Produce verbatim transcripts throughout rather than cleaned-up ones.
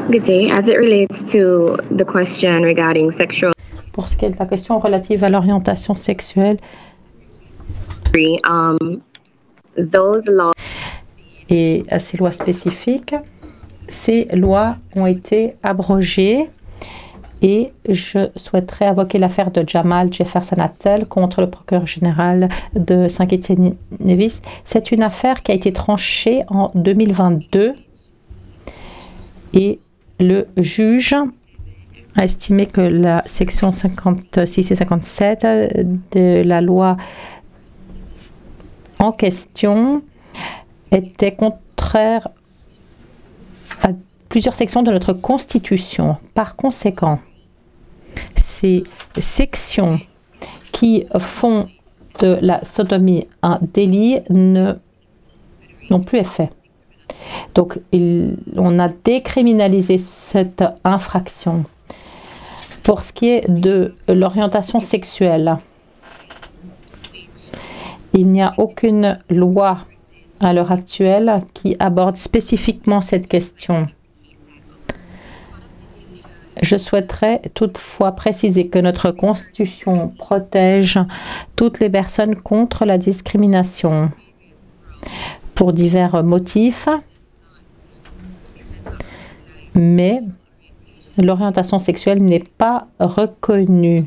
Good day. As it relates to the question regarding sexual Pour ce qui est de la question relative à l'orientation sexuelle, um, those laws et à ces lois spécifiques, ces lois ont été abrogées et je souhaiterais invoquer l'affaire de Jamal Jefferson Attel contre le procureur général de Saint-Kitts-et-Nevis. C'est une affaire qui a été tranchée en deux mille vingt-deux et le juge a estimé que la section cinquante-six et cinquante-sept de la loi en question était contraire à plusieurs sections de notre Constitution. Par conséquent, ces sections qui font de la sodomie un délit ne, n'ont plus effet. Donc, il, on a décriminalisé cette infraction. Pour ce qui est de l'orientation sexuelle, il n'y a aucune loi à l'heure actuelle qui aborde spécifiquement cette question. Je souhaiterais toutefois préciser que notre Constitution protège toutes les personnes contre la discrimination pour divers motifs, mais l'orientation sexuelle n'est pas reconnue.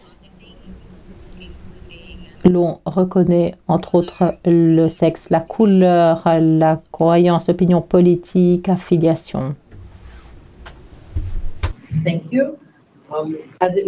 L'on reconnaît entre autres le sexe, la couleur, la croyance, l'opinion politique, affiliation. Thank you. Um, as it